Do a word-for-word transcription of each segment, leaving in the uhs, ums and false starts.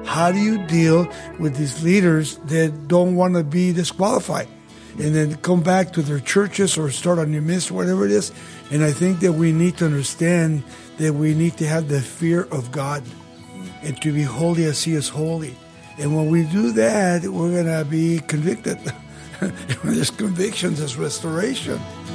How do you deal with these leaders that don't want to be disqualified and then come back to their churches or start a new ministry, whatever it is? And I think that we need to understand that we need to have the fear of God and to be holy as He is holy. And when we do that, we're going to be convicted. When there's conviction, there's restoration.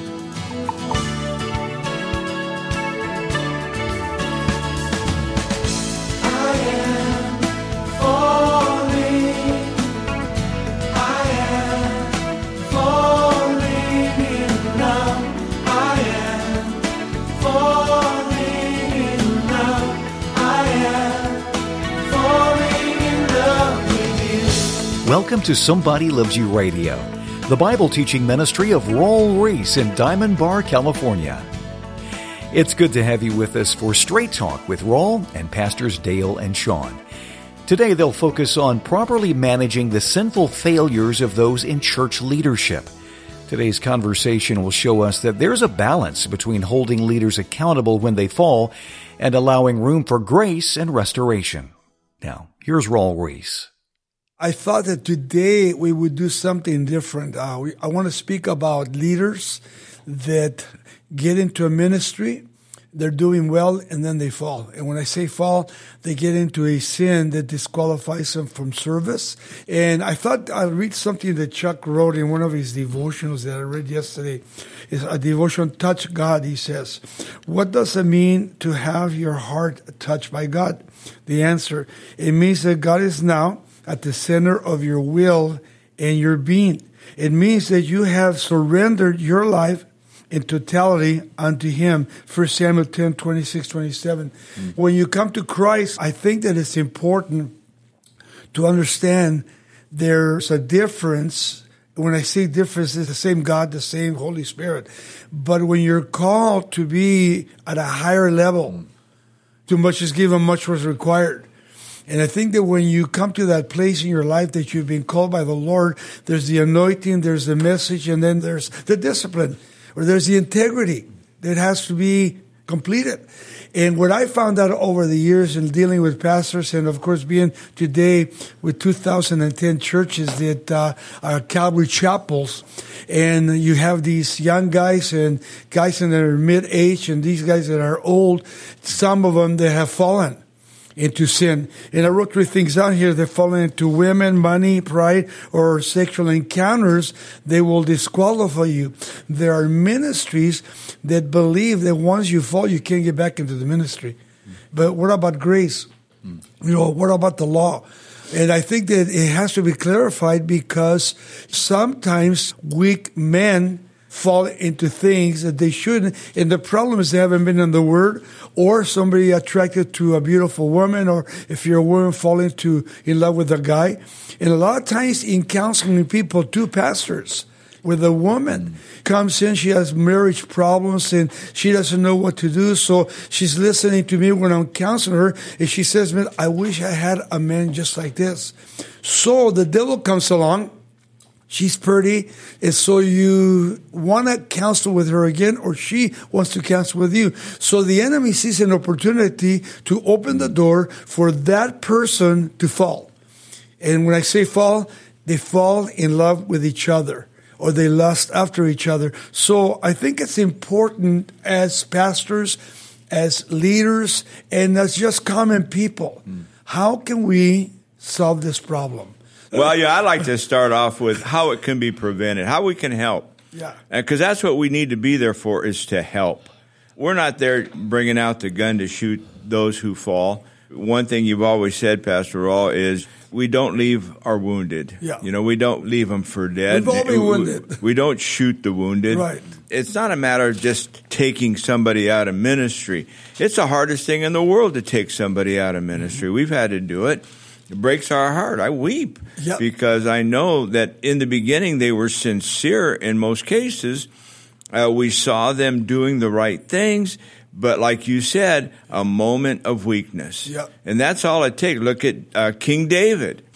Welcome to Somebody Loves You Radio, the Bible teaching ministry of Raul Ries in Diamond Bar, California. It's good to have you with us for Straight Talk with Raul and Pastors Dale and Sean. Today they'll focus on properly managing the sinful failures of those in church leadership. Today's conversation will show us that there's a balance between holding leaders accountable when they fall and allowing room for grace and restoration. Now, here's Raul Ries. I thought that today we would do something different. Uh, we, I want to speak about leaders that get into a ministry, they're doing well, and then they fall. And when I say fall, they get into a sin that disqualifies them from service. And I thought I'd read something that Chuck wrote in one of his devotionals that I read yesterday. It's a devotion, Touch God, he says. What does it mean to have your heart touched by God? The answer, it means that God is now at the center of your will and your being. It means that you have surrendered your life in totality unto Him. First Samuel ten, twenty-six, twenty-seven. Mm. When you come to Christ, I think that it's important to understand there's a difference. When I say difference, it's the same God, the same Holy Spirit. But when you're called to be at a higher level, mm. too much is given, much was required. And I think that when you come to that place in your life that you've been called by the Lord, there's the anointing, there's the message, and then there's the discipline, or there's the integrity that has to be completed. And what I found out over the years in dealing with pastors, and of course being today with two thousand ten churches that uh, are Calvary chapels, and you have these young guys and guys in their mid-age and these guys that are old, some of them that have fallen into sin. And I wrote three things down here. They've fallen into women, money, pride, or sexual encounters. They will disqualify you. There are ministries that believe that once you fall, you can't get back into the ministry. But what about grace? You know, what about the law? And I think that it has to be clarified because sometimes weak men fall into things that they shouldn't. And the problem is they haven't been in the Word, or somebody attracted to a beautiful woman, or if you're a woman falling to in love with a guy. And a lot of times in counseling people, two pastors, where the woman comes in, she has marriage problems and she doesn't know what to do. So she's listening to me when I'm counseling her, and she says, man, I wish I had a man just like this. So the devil comes along. She's pretty, and so you want to counsel with her again, or she wants to counsel with you. So the enemy sees an opportunity to open the door for that person to fall. And when I say fall, they fall in love with each other, or they lust after each other. So I think it's important as pastors, as leaders, and as just common people. Mm. How can we solve this problem? Well, yeah, I'd like to start off with how it can be prevented, how we can help. Yeah. Because that's what we need to be there for, is to help. We're not there bringing out the gun to shoot those who fall. One thing you've always said, Pastor Raul, is we don't leave our wounded. Yeah. You know, we don't leave them for dead. We've all been wounded. We don't shoot the wounded. Right. It's not a matter of just taking somebody out of ministry. It's the hardest thing in the world to take somebody out of ministry. Mm-hmm. We've had to do it. It breaks our heart. I weep yep. because I know that in the beginning they were sincere in most cases. Uh, we saw them doing the right things, but like you said, a moment of weakness. Yep. And that's all it takes. Look at uh, King David.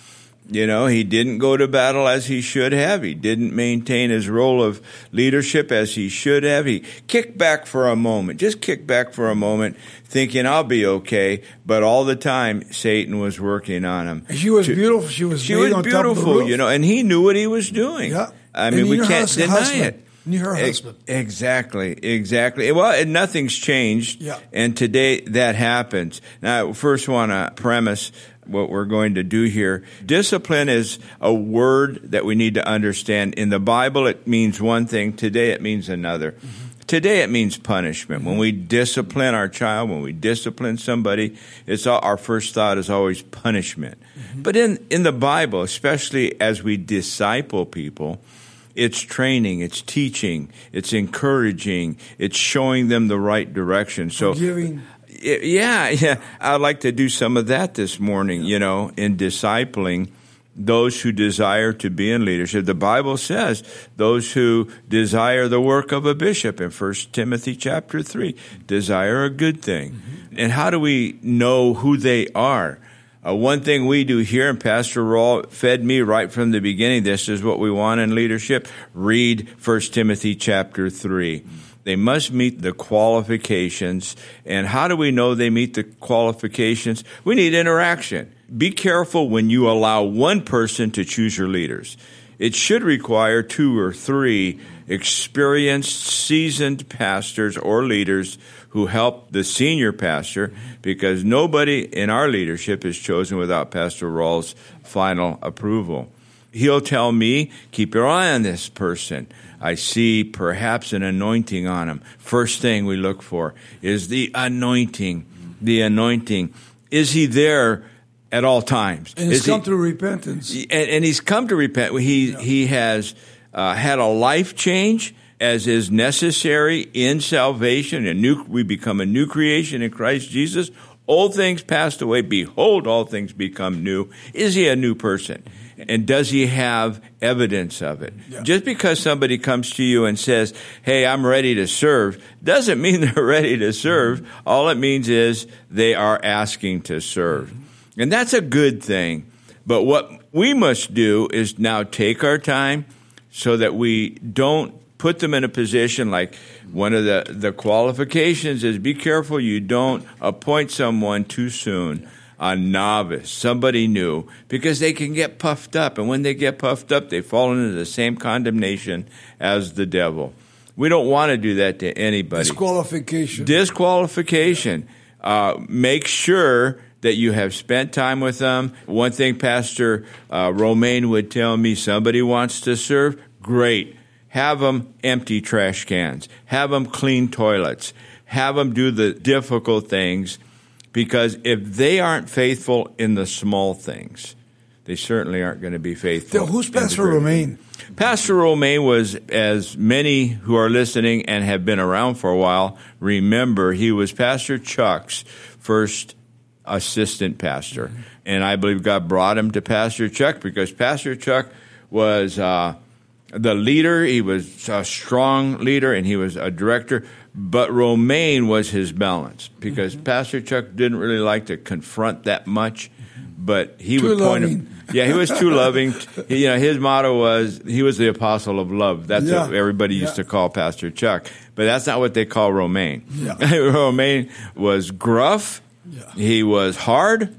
You know, he didn't go to battle as he should have. He didn't maintain his role of leadership as he should have. He kicked back for a moment, just kicked back for a moment, thinking, I'll be okay. But all the time, Satan was working on him. She was to, beautiful. She was she made was on beautiful, top of the roof. You know, and he knew what he was doing. Yeah. I mean, and we can't hus- deny husband. it. And her husband. Exactly, exactly. Well, and nothing's changed, yeah. and today that happens. Now, I first want to premise what we're going to do here. Discipline is a word that we need to understand. In the Bible, it means one thing. Today, it means another. Mm-hmm. Today, it means punishment. Mm-hmm. When we discipline our child, when we discipline somebody, it's all, our first thought is always punishment. Mm-hmm. But in, in the Bible, especially as we disciple people, it's training, it's teaching, it's encouraging, it's showing them the right direction. So, Forgiving. Yeah, yeah. I'd like to do some of that this morning, you know, in discipling those who desire to be in leadership. The Bible says those who desire the work of a bishop in First Timothy chapter three, desire a good thing. Mm-hmm. And how do we know who they are? Uh, one thing we do here, and Pastor Rawl fed me right from the beginning, this is what we want in leadership. Read First Timothy chapter three. They must meet the qualifications. And how do we know they meet the qualifications? We need interaction. Be careful when you allow one person to choose your leaders. It should require two or three experienced, seasoned pastors or leaders who help the senior pastor, because nobody in our leadership is chosen without Pastor Rawl's final approval. He'll tell me, keep your eye on this person. I see perhaps an anointing on him. First thing we look for is the anointing. The anointing. Is he there at all times? And he's is come he, to repentance. And, and he's come to repent. He, yeah. he has uh, had a life change, as is necessary in salvation. A new, we become a new creation in Christ Jesus. Old things passed away. Behold, all things become new. Is he a new person? And does he have evidence of it? Yeah. Just because somebody comes to you and says, hey, I'm ready to serve, doesn't mean they're ready to serve. Mm-hmm. All it means is they are asking to serve. Mm-hmm. And that's a good thing. But what we must do is now take our time so that we don't put them in a position like one of the, the qualifications is be careful you don't appoint someone too soon. A novice, somebody new, because they can get puffed up. And when they get puffed up, they fall into the same condemnation as the devil. We don't want to do that to anybody. Disqualification. Disqualification. Uh, make sure that you have spent time with them. One thing Pastor uh, Romaine would tell me, somebody wants to serve, great. Have them empty trash cans. Have them clean toilets. Have them do the difficult things. Because if they aren't faithful in the small things, they certainly aren't going to be faithful. Who's Pastor Romaine? Pastor Romaine was, as many who are listening and have been around for a while remember, he was Pastor Chuck's first assistant pastor. Mm-hmm. And I believe God brought him to Pastor Chuck because Pastor Chuck was uh, the leader. He was a strong leader, and he was a director. But Romaine was his balance because mm-hmm. Pastor Chuck didn't really like to confront that much, but he too would point loving. him. Yeah, he was too loving. He, you know, his motto was he was the apostle of love. That's yeah. what everybody used yeah. to call Pastor Chuck, but that's not what they call Romaine. Yeah. Romaine was gruff. Yeah. He was hard.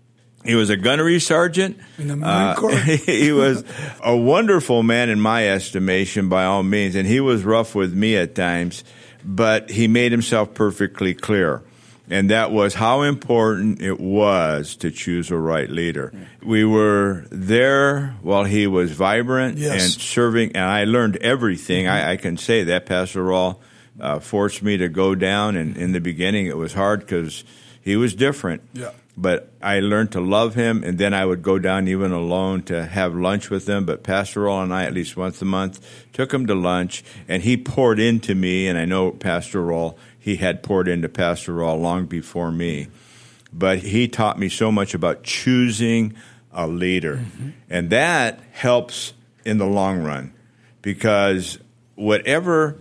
He was a gunnery sergeant. In the Marine Corps. Uh, he was a wonderful man in my estimation, by all means, and he was rough with me at times. But he made himself perfectly clear, and that was how important it was to choose a right leader. We were there while he was vibrant yes. and serving, and I learned everything. Mm-hmm. I, I can say that. Pastor Rawl uh, forced me to go down, and in the beginning it was hard because he was different. Yeah. But I learned to love him, and then I would go down even alone to have lunch with him. But Pastor Rawl and I, at least once a month, took him to lunch, and he poured into me. And I know Pastor Rawl, he had poured into Pastor Rawl long before me. But he taught me so much about choosing a leader. Mm-hmm. And that helps in the long run, because whatever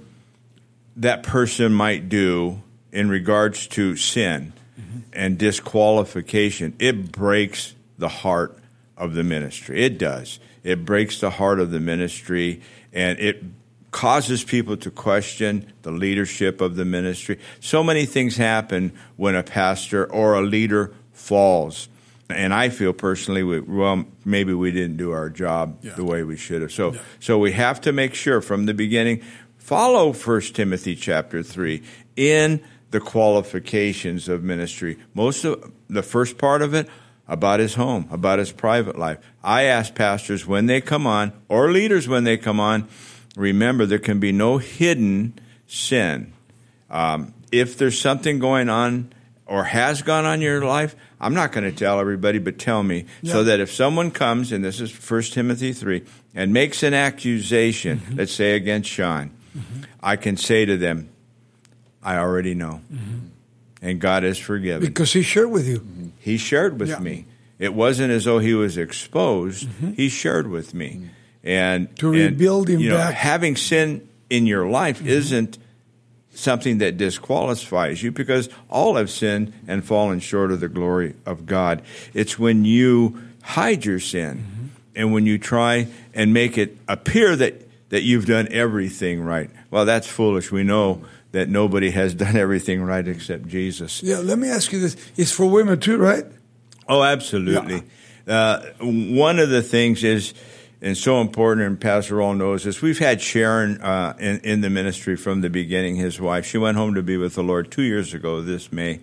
that person might do in regards to sin, and disqualification, it breaks the heart of the ministry. It does. It breaks the heart of the ministry, and it causes people to question the leadership of the ministry. So many things happen when a pastor or a leader falls. And I feel personally, we, well, maybe we didn't do our job yeah. the way we should have. So, yeah. so we have to make sure from the beginning, follow First Timothy chapter three in the qualifications of ministry. Most of the first part of it, about his home, about his private life. I ask pastors when they come on, or leaders when they come on, remember there can be no hidden sin. Um, if there's something going on or has gone on in your life, I'm not going to tell everybody, but tell me, yeah. so that if someone comes, and this is First Timothy three, and makes an accusation, mm-hmm. let's say against Sean, mm-hmm. I can say to them, I already know. Mm-hmm. And God is forgiven. Because he shared with you. Mm-hmm. He shared with yeah. me. It wasn't as though he was exposed. Mm-hmm. He shared with me. Mm-hmm. And to rebuild and, him you know, back. Having sin in your life mm-hmm. isn't something that disqualifies you, because all have sinned and fallen short of the glory of God. It's when you hide your sin mm-hmm. and when you try and make it appear that, that you've done everything right. Well, that's foolish. We know that nobody has done everything right except Jesus. Yeah, let me ask you this. It's for women too, right? Oh, absolutely. Yeah. Uh, one of the things is, and so important, and Pastor Raul knows this, we've had Sharon uh, in, in the ministry from the beginning, his wife. She went home to be with the Lord two years ago this May.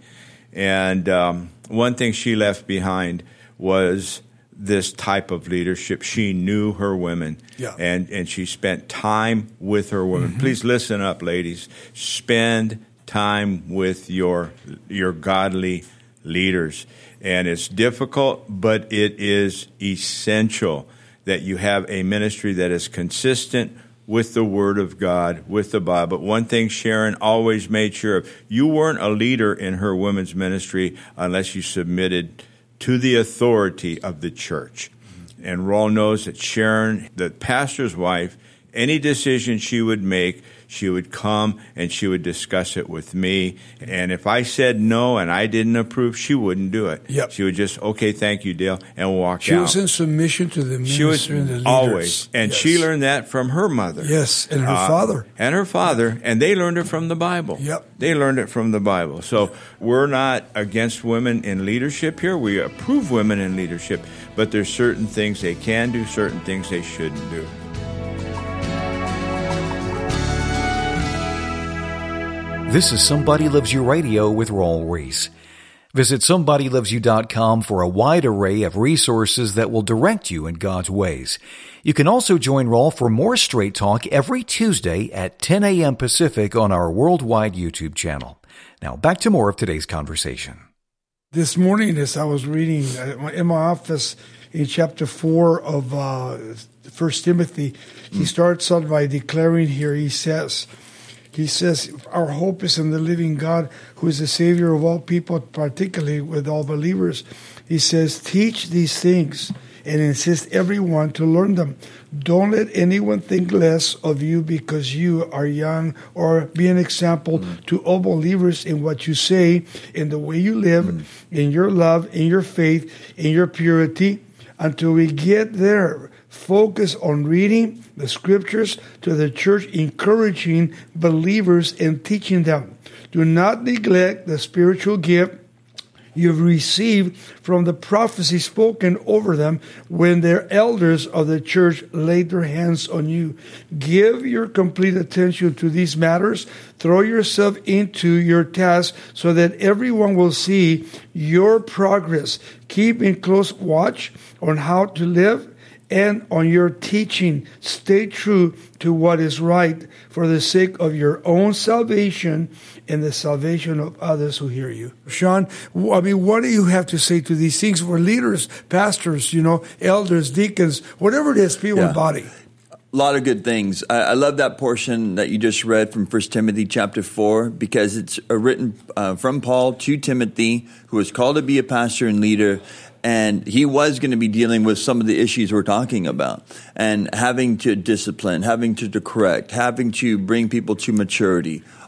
And um, one thing she left behind was this type of leadership. She knew her women, yeah. and, and she spent time with her women. Mm-hmm. Please listen up, ladies. Spend time with your your godly leaders. And it's difficult, but it is essential that you have a ministry that is consistent with the Word of God, with the Bible. One thing Sharon always made sure of, you weren't a leader in her women's ministry unless you submitted to the authority of the church. And Raul knows that Sharon, the pastor's wife, any decision she would make, she would come and she would discuss it with me. And if I said no and I didn't approve, she wouldn't do it. Yep. She would just, okay, thank you, Dale, and walk she out. She was in submission to the ministry she was and the leaders. Always. And yes. she learned that from her mother. Yes, and her uh, father. And her father. And they learned it from the Bible. Yep. They learned it from the Bible. So we're not against women in leadership here. We approve women in leadership. But there's certain things they can do, certain things they shouldn't do. This is Somebody Loves You Radio with Raul Ries. Visit somebody loves you dot com for a wide array of resources that will direct you in God's ways. You can also join Raul for more Straight Talk every Tuesday at ten a.m. Pacific on our worldwide YouTube channel. Now, back to more of today's conversation. This morning, as I was reading in my office in chapter four of uh, First Timothy, he mm. starts out by declaring here, he says... He says, our hope is in the living God, who is the Savior of all people, particularly with all believers. He says, teach these things and insist everyone to learn them. Don't let anyone think less of you because you are young, or be an example mm. to all believers in what you say, in the way you live, mm. in your love, in your faith, in your purity. Until we get there, focus on reading the scriptures to the church, encouraging believers and teaching them. Do not neglect the spiritual gift you've received from the prophecy spoken over them when their elders of the church laid their hands on you. Give your complete attention to these matters. Throw yourself into your task so that everyone will see your progress. Keep in close watch on how to live and on your teaching. Stay true to what is right for the sake of your own salvation and the salvation of others who hear you. Sean, I mean, what do you have to say to these things for leaders, pastors, you know, elders, deacons, whatever it is, people yeah. in body? A lot of good things. I, I love that portion that you just read from First Timothy chapter four, because it's uh, written uh, from Paul to Timothy, who was called to be a pastor and leader. And he was going to be dealing with some of the issues we're talking about, and having to discipline, having to correct, having to bring people to maturity.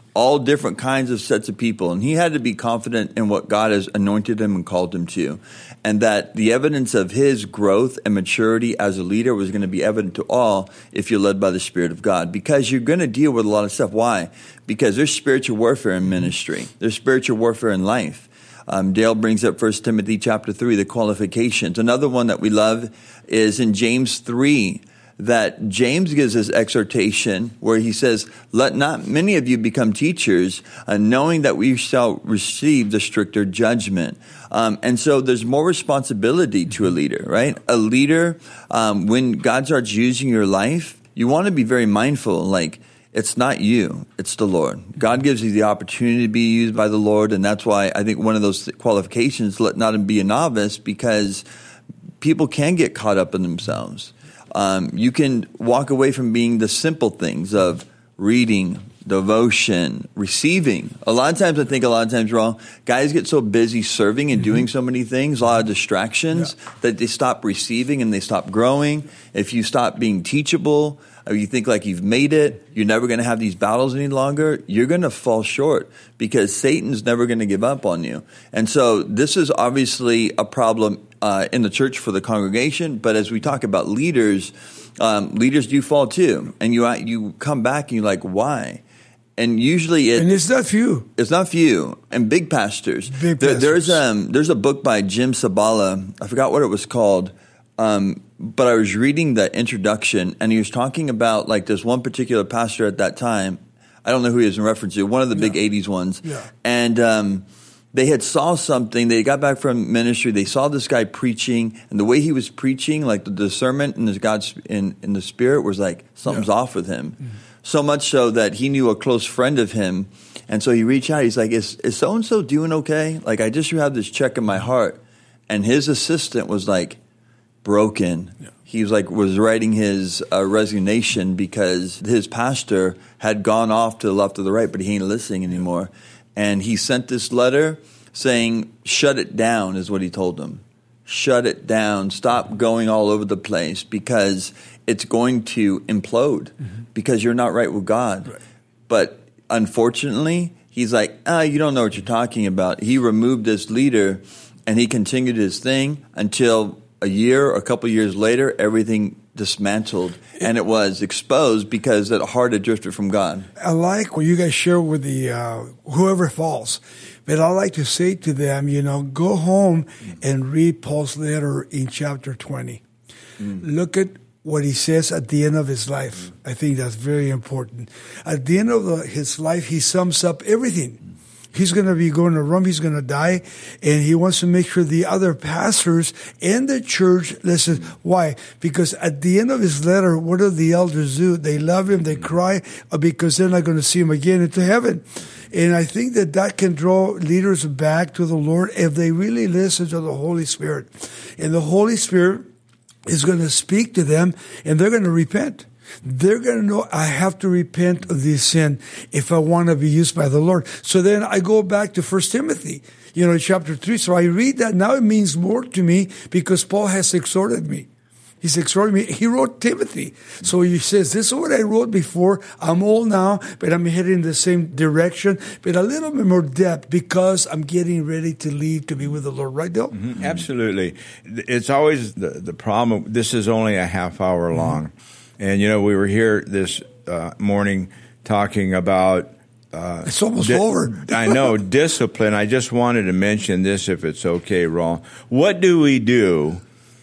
all different kinds of sets of people. And he had to be confident in what God has anointed him and called him to. And that the evidence of his growth and maturity as a leader was going to be evident to all if you're led by the Spirit of God. Because you're going to deal with a lot of stuff. Why? Because there's spiritual warfare in ministry. There's spiritual warfare in life. Um, Dale brings up First Timothy chapter three, the qualifications. Another one that we love is in James three, that James gives his exhortation where he says, let not many of you become teachers, uh, knowing that we shall receive the stricter judgment. Um, and so there's more responsibility to a leader, right? A leader, um, when God starts using your life, you want to be very mindful, like, it's not you, it's the Lord. God gives you the opportunity to be used by the Lord, and that's why I think one of those qualifications, let not be a novice, because people can get caught up in themselves. Um, you can walk away from being the simple things of reading, devotion, receiving. A lot of times, I think a lot of times wrong, guys get so busy serving and doing so many things, a lot of distractions, yeah. that they stop receiving and they stop growing. If you stop being teachable, or you think like you've made it, you're never going to have these battles any longer, you're going to fall short because Satan's never going to give up on you. And so this is obviously a problem uh, in the church for the congregation. But as we talk about leaders, um, leaders do fall too. And you you come back and you're like, why? And usually it, and it's not few. It's not few. And big pastors. Big there, pastors. There's, um, there's a book by Jim Sabala. I forgot what it was called. Um, but I was reading the introduction, and he was talking about, like, this one particular pastor at that time. I don't know who he was in reference to, one of the big yeah. eighties ones. Yeah. And um, they had saw something. They got back from ministry. They saw this guy preaching, and the way he was preaching, like the discernment in his God's in, in the spirit was like something's yeah. off with him. Mm-hmm. So much so that he knew a close friend of him, and so he reached out. He's like, "Is is so and so doing okay? Like, I just have this check in my heart." And his assistant was like, broken. Yeah. He was like was writing his uh, resignation because his pastor had gone off to the left or the right, but he ain't listening anymore. And he sent this letter saying, "Shut it down," is what he told them. Shut it down. Stop going all over the place because it's going to implode mm-hmm. because you're not right with God. Right. But unfortunately, he's like, ah, you don't know what you're talking about. He removed this leader and he continued his thing until a year or a couple of years later, everything dismantled, and it was exposed because that heart had drifted from God. I like what you guys share with the uh, whoever falls, but I like to say to them, you know, go home and read Paul's letter in chapter twenty. Mm. Look at what he says at the end of his life. Mm. I think that's very important. At the end of the, his life, he sums up everything. He's going to be going to Rome. He's going to die. And he wants to make sure the other pastors and the church listen. Why? Because at the end of his letter, what do the elders do? They love him. They cry because they're not going to see him again into heaven. And I think that that can draw leaders back to the Lord if they really listen to the Holy Spirit. And the Holy Spirit is going to speak to them and they're going to repent. They're going to know I have to repent of this sin if I want to be used by the Lord. So then I go back to First Timothy, you know, chapter three. So I read that. Now it means more to me because Paul has exhorted me. He's exhorted me. He wrote Timothy. So he says, this is what I wrote before. I'm old now, but I'm heading in the same direction, but a little bit more depth because I'm getting ready to leave to be with the Lord. Right, Dale? Mm-hmm. Absolutely. It's always the, the problem. This is only a half hour long. Mm-hmm. And, you know, we were here this uh, morning talking about... Uh, it's almost di- over. I know, discipline. I just wanted to mention this, if it's okay, Raul. What do we do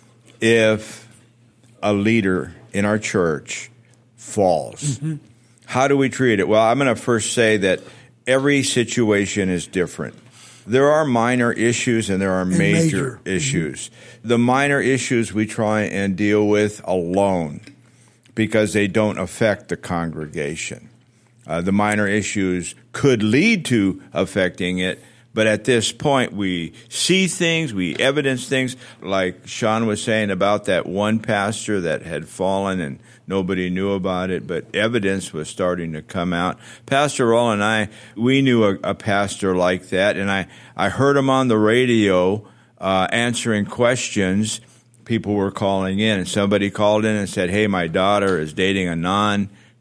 if a leader in our church falls? Mm-hmm. How do we treat it? Well, I'm going to first say that every situation is different. There are minor issues and there are major, major. issues. Mm-hmm. The minor issues we try and deal with alone, because they don't affect the congregation. Uh, the minor issues could lead to affecting it, but at this point we see things, we evidence things, like Sean was saying about that one pastor that had fallen and nobody knew about it, but evidence was starting to come out. Pastor Raul and I, we knew a, a pastor like that, and I, I heard him on the radio uh, answering questions. People were calling in, and somebody called in and said, hey, my daughter is dating a non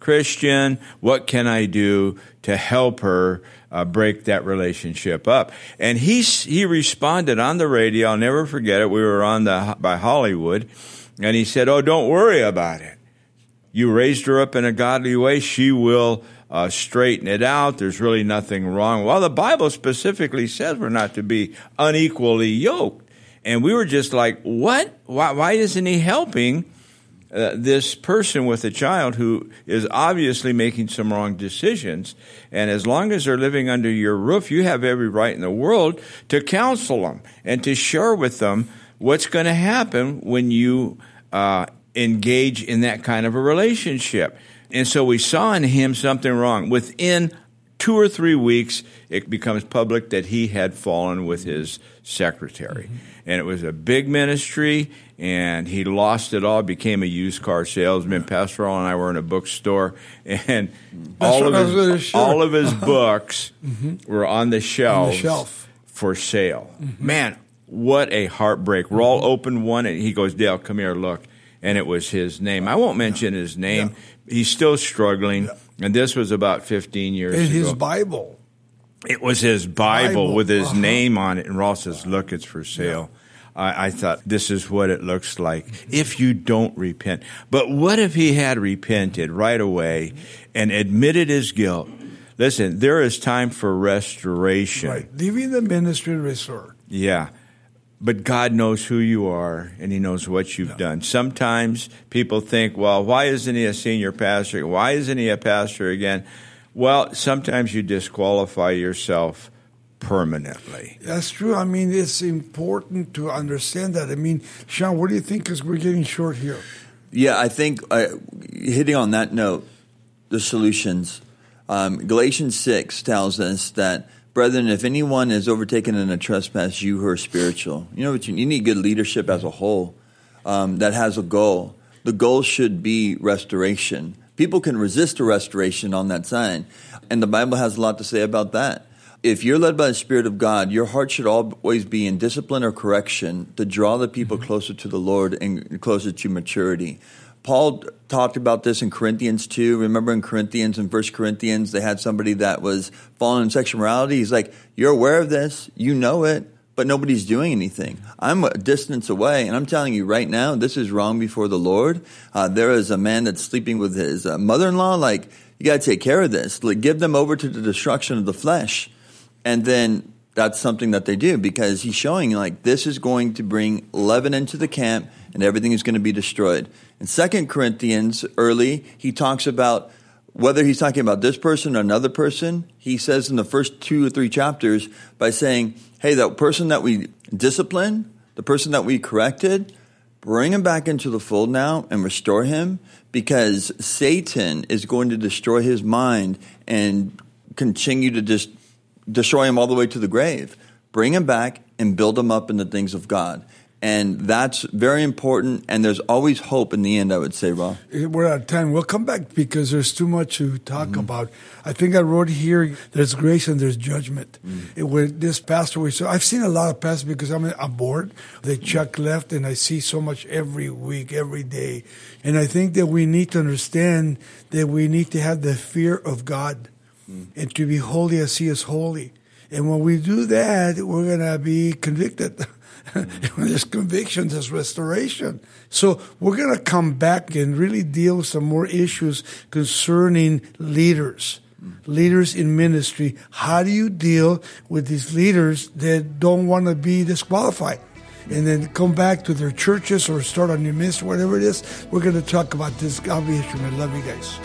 Christian. What can I do to help her uh, break that relationship up? And he he responded on the radio. I'll never forget it. We were on the by Hollywood, and he said, "Oh, don't worry about it. You raised her up in a godly way. She will uh, straighten it out. There's really nothing wrong." Well, the Bible specifically says we're not to be unequally yoked. And we were just like, what? Why, why isn't he helping uh, this person with a child who is obviously making some wrong decisions? And as long as they're living under your roof, you have every right in the world to counsel them and to share with them what's going to happen when you uh, engage in that kind of a relationship. And so we saw in him something wrong. Within two or three weeks, it becomes public that he had fallen with his secretary. Mm-hmm. And it was a big ministry, and he lost it all, became a used car salesman. Yeah. Pastor Al and I were in a bookstore, and all of, his, all of his books mm-hmm. were on the shelves on the shelf. for sale. Mm-hmm. Man, what a heartbreak. Mm-hmm. Raul opened one, and he goes, "Dale, come here, look." And it was his name. I won't mention yeah. his name. Yeah. He's still struggling. Yeah. And this was about fifteen years in ago. his Bible. It was his Bible, Bible. with his uh-huh. name on it. And Raul says, "Look, it's for sale." Yeah. I, I thought, this is what it looks like if you don't repent. But what if he had repented right away and admitted his guilt? Listen, there is time for restoration. Right. Leaving the ministry restored. Yeah. But God knows who you are, and he knows what you've yeah. done. Sometimes people think, well, why isn't he a senior pastor? Why isn't he a pastor again? Well, sometimes you disqualify yourself permanently. That's true. I mean, it's important to understand that. I mean, Sean, what do you think? Because we're getting short here. Yeah, I think uh, hitting on that note, the solutions. Um, Galatians six tells us that, "Brethren, if anyone is overtaken in a trespass, you who are spiritual." You know what you, you need good leadership as a whole um, that has a goal. The goal should be restoration. People can resist a restoration on that side, and the Bible has a lot to say about that. If you're led by the Spirit of God, your heart should always be in discipline or correction to draw the people closer to the Lord and closer to maturity. Paul talked about this in Corinthians two. Remember in Corinthians, in First Corinthians, they had somebody that was falling in sexual morality. He's like, you're aware of this, you know it, but nobody's doing anything. I'm a distance away, and I'm telling you right now, this is wrong before the Lord. Uh, there is a man that's sleeping with his uh, mother-in-law. Like, you got to take care of this. Like, give them over to the destruction of the flesh. And then that's something that they do, because he's showing like this is going to bring leaven into the camp and everything is going to be destroyed. In Second Corinthians early, he talks about whether he's talking about this person or another person. He says in the first two or three chapters by saying, hey, that person that we disciplined, the person that we corrected, bring him back into the fold now and restore him, because Satan is going to destroy his mind and continue to just destroy him all the way to the grave. Bring him back and build him up in the things of God. And that's very important, and there's always hope in the end, I would say, Rob. We're out of time. We'll come back because there's too much to talk mm-hmm. about. I think I wrote here, there's grace and there's judgment. Mm-hmm. It, with this pastor, we saw, I've seen a lot of pastors because I'm on board. They check left, and I see so much every week, every day. And I think that we need to understand that we need to have the fear of God mm-hmm. and to be holy as he is holy. And when we do that, we're going to be convicted. When there's conviction, there's restoration. So we're going to come back and really deal with some more issues concerning leaders, leaders in ministry. How do you deal with these leaders that don't want to be disqualified and then come back to their churches or start a new ministry, whatever it is? We're going to talk about this. I'll be here. I love you guys.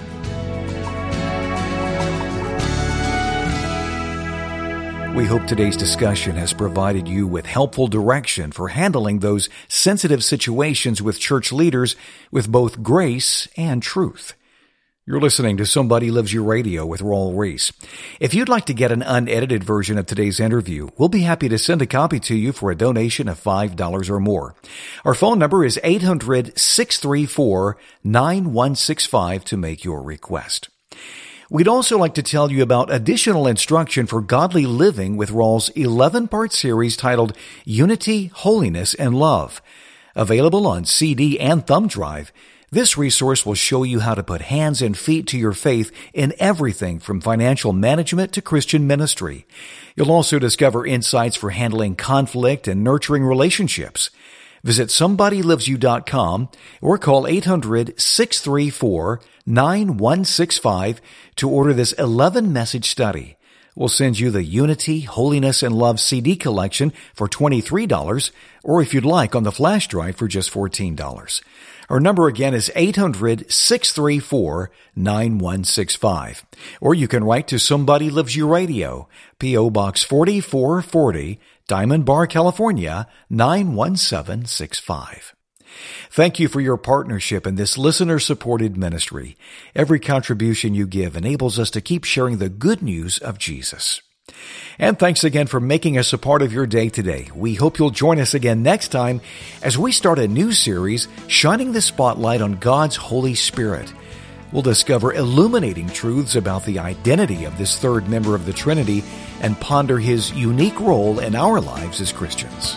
We hope today's discussion has provided you with helpful direction for handling those sensitive situations with church leaders with both grace and truth. You're listening to Somebody Loves You Radio with Raul Ries. If you'd like to get an unedited version of today's interview, we'll be happy to send a copy to you for a donation of five dollars or more. Our phone number is eight hundred, six three four, nine one six five to make your request. We'd also like to tell you about additional instruction for godly living with Raul's eleven-part series titled Unity, Holiness, and Love. Available on C D and thumb drive, This resource will show you how to put hands and feet to your faith in everything from financial management to Christian ministry. You'll also discover insights for handling conflict and nurturing relationships. Visit somebody lives you dot com or call eight hundred, six three four, nine one six five to order this eleven-message study. We'll send you the Unity, Holiness, and Love C D collection for twenty-three dollars, or if you'd like, on the flash drive for just fourteen dollars. Our number again is eight hundred, six three four, nine one six five. Or you can write to Somebody Lives You Radio, P O Box forty-four forty, Diamond Bar, California, nine one seven six five. Thank you for your partnership in this listener-supported ministry. Every contribution you give enables us to keep sharing the good news of Jesus. And thanks again for making us a part of your day today. We hope you'll join us again next time as we start a new series shining the spotlight on God's Holy Spirit. We'll discover illuminating truths about the identity of this third member of the Trinity and ponder his unique role in our lives as Christians.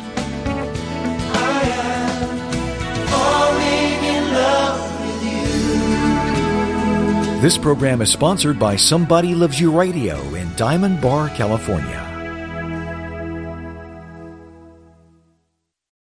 This program is sponsored by Somebody Lives You Radio in Diamond Bar, California.